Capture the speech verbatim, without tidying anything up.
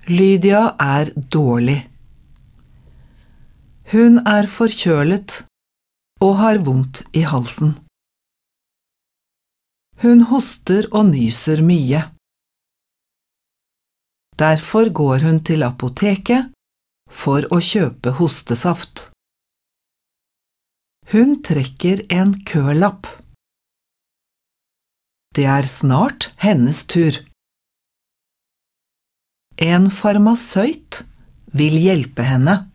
Lydia er dårlig. Hun er forkjølet og har vondt i halsen. Hun hoster og nyser mye. Derfor går hun til apoteket for å kjøpe hostesaft. Hun trekker en kølapp. Det er snart hennes tur. En farmasøyt vil hjelpe henne.